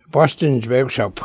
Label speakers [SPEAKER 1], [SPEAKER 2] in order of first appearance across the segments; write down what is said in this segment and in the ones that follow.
[SPEAKER 1] Boston's workshop.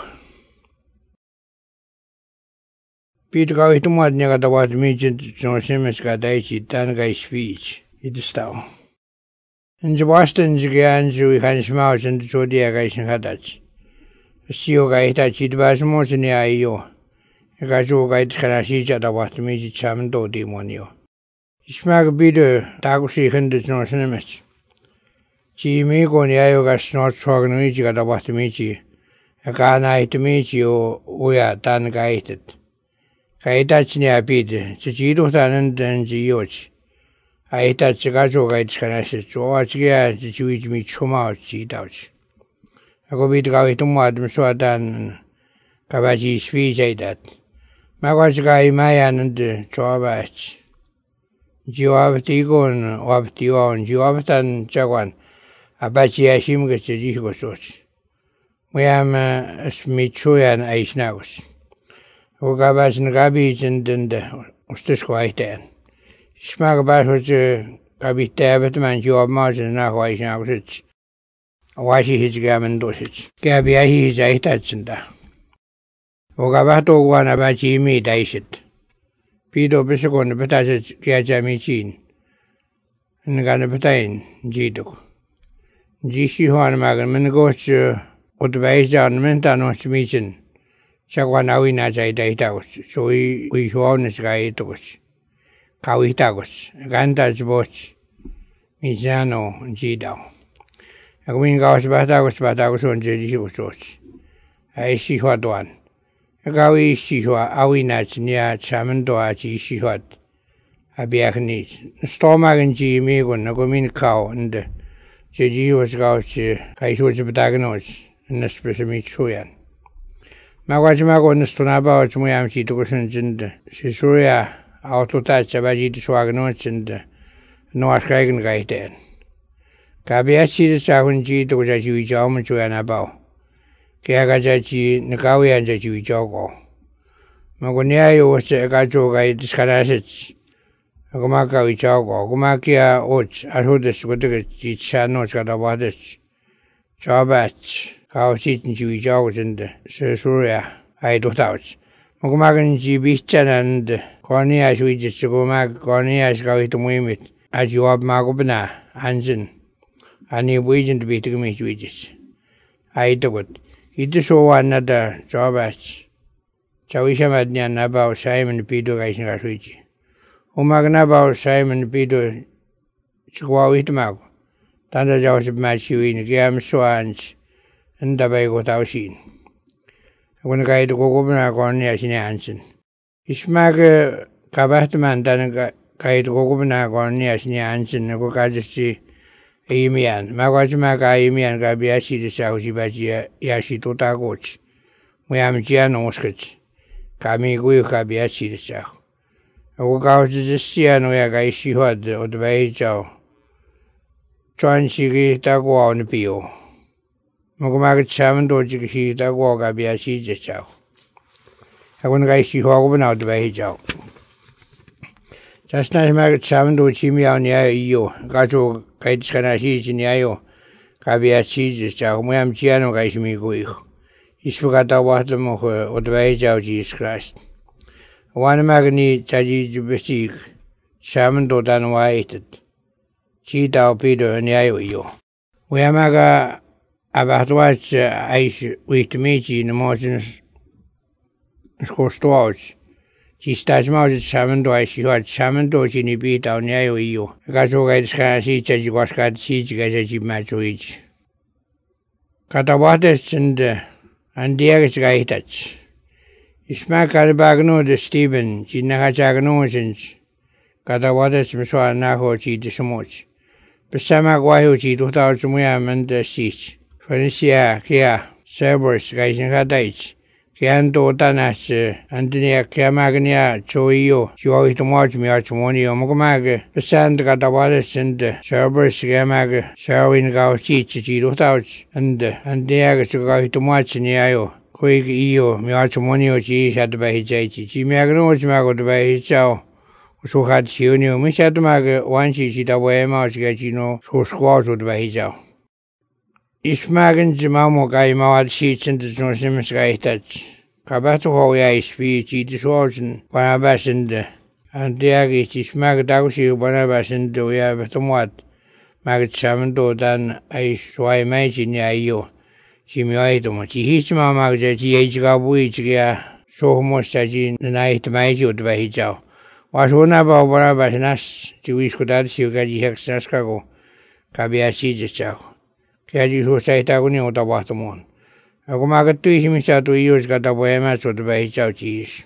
[SPEAKER 1] Peter gau hitumad niya katawat mijin jonsimis kadaichi tangai speech. Idistao. In the Boston jiganju hansmau and jodia gaishin hadach. Sio gaita chidbasmo ni ayo. Gajo gait kanashi jadawat miji chamdo demonio. Ishmag bidu tagusi hindu jonsimis. Chi mi go ni ayo gas not chognui jadawat miji. Agana itmiji o uya tan gaited. Gaitach ni abid, Chido tanan and Gioch. I touch a gajo gaits canashes, Joachia, the Jewish me chuma, Chidouch. I go beat Gavitum Madam Swadan Kavaji speech I that. Magagai Mayan and Joabach. Joabtigon, Wabtion, Joabtan Jaguan, Abachi Ashimga Jigos. We am Smitchuan Aisnaus. Ogabas and Gabbis and Ustisquaitan. Smagabas was a Gabbit man, Joab Martin, now why now rich. Why she his gammon dosage. Gabby, he is a touchanda. Ogabato one about Jimmy Dicet. Pido Bisacon, the Petajas Gajamichin. And the Ganapatain, Jido. Gishi Juan Magan, goes to Otways on Mentano Smichin. Chagwanawi Najai Daitagos, so we shown this guy to us. Kawitagos, Gantas Boch, Mizano, Gidao. A wing goes Batagos on Jejus. I see what one. A gawi Shihua, Awinach near Chamandoa, Shihuat, a Biaknis. Stomach and G. Megon, a gomin cow, and Jejus Gauch, Kaishus Bataganos, and the specimen Chuyan. Magwajimago Nestonaba, Muyamchi Tucusins and Sisuria, Autotach, Abaji Swaganots and Noaskagan Gaiten. Kabiachi the Sagunji to Jaji Jaumachu and Abao. Kiagajachi, Nagawi and Jaji Jogo. Magoniayo was a gajo guy discarasits. Agomaka Vichago, Gomakia Och, Ahudas with the Chichanos Gadawadas. Jobach. How sitting to each out and Suria, I do touch. Mogomagan Gibichan and Cornias, which is to go mag Cornias go to Mimit, as you have Magobana, Hansen, and he waiting to be to me switches. I do it. It is so another job as Chawishamadnian about Simon Peter Gaising Switch. Umagana about Simon Peter Chua Mag. Tanda Joseph Matthew in Gam Swans. And the bay got out seen. When a guy to go over Gornias in Hansen. Ismag Kabatman than a guy to go over Gornias in Hansen, and go Gaji Amian. Magajmaga Amian Gabiashi the Sauji Bajia Yashi Totagoch. We am Gianoscets. Kami Gui Gabiashi the Sau. I walk out to the Sian where Guy she had or the way Jow. John Shigi Tago on the Pio. Mogomagat Saman Doji, the walk I be a she just out. I wouldn't guys see Hogan out the way out. Just nice Magat Saman Doji me on the Io, Gato, Gates can I see in the Io, Gabia cheese, Ma'am Giano guys me go. He spoke at the water or the way out, Jesus Christ. One magni Taji Besik, Saman Dodan waited. Cheetah Peter and the Io. We are maga. About what I with me in the mountains stores. She starts out at Saman do I see what Saman does in the beat down near you. Gato guys can see that you was got seeds as you match to each. Catawatas and the other guy touch. Ismac Alabagno the Stephen, Chinahachaganoans. Catawatas Mswa Naho chi the Samoch. Pesamaguahuchi 2000 and the seats. Felicia, Kia, Cerberus, Gaising Hadach, Kianto Tanas, Antonia Kiamagnia, Choio, Joy to watch me Archimonio, Mogomag, the Sand Gatawadas and Cerberus, Gamag, Sherwin Gao Chich, Touch, and the Agas to go to watch in Yayo, Quick Eo, Miarchimonio, cheese had by his age, Chimiagno, Mago by his chow. So had Chionio, Miss Adamag, one she away, March, get you know, so squads would by his chow. Ismagen Jimamo Gaimawad sheets and the Jonsimus Gaitat. Kabatuho ya speech, it is origin, Barnabas and the Agit Ismag Dagusi, Barnabas and we have somewhat. Maggot Samando than I so I imagine ya. Jimmy Item, Chihisma Magja, Gabuigia, so much as in the night Majo to Bahijao. Was one about Barnabas Nas, Jewish Kodatsi, Gaji Hexaskago, Kabiasi Jachao. Kaji who say Taguni or the Watamon. I go market to him to use got a poema to the Bahijao cheese.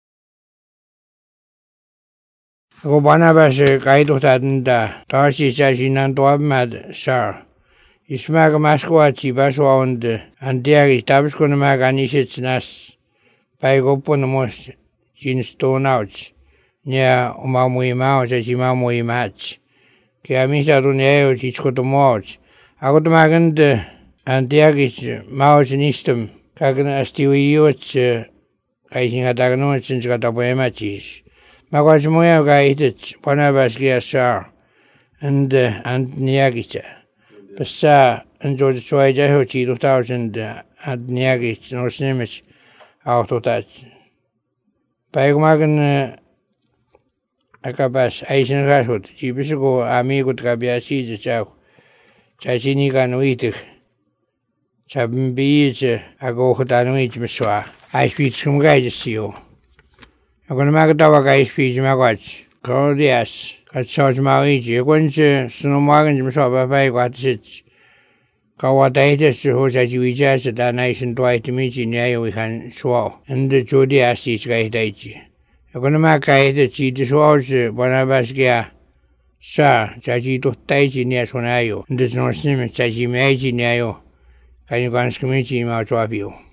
[SPEAKER 1] I go Barnabas Kaido Tadenda, Tarsi Sajinan to have mad, sir. Ismag Masquachi Baswand, and there is Tabscon Maganisits Nas. By go upon the most chin stone outs. Near Omamui Mouth as Imamui match. Kiamisa Runeo, Chico to Mouth. I got Magand and there is Mouth in Eastum. Kagana Stewie Yots, Kaising at Agnon since got a poema cheese. Magwamoya guided Barnabas Giasar and Niagita. Basa and George Soijahochi 2000 and Niagit, no snimmage out of that. Pagmagan Akabas, Eisen Rashwood, Chibisago, Amigo Trabiasi, the Chow, Chachiniga Nuitic, Chabimbeach, Ago Hotanuich Meswa. I speak some guys to you. I'm going to make a dog I speak my watch. Cordias, got George Maui, once Snowmagan Meswa by what sits. Kawataitis, who said you jazz at that nation twice to meet in the we can swallow, and the Jodias is Gaitachi. I'm going to make a hit she dissolves Barnabas Gia. Sir, Jaji to Taiji near Sonayo, and there's no snimmage Jaji Maji Nayo. Can you go and scream out of you?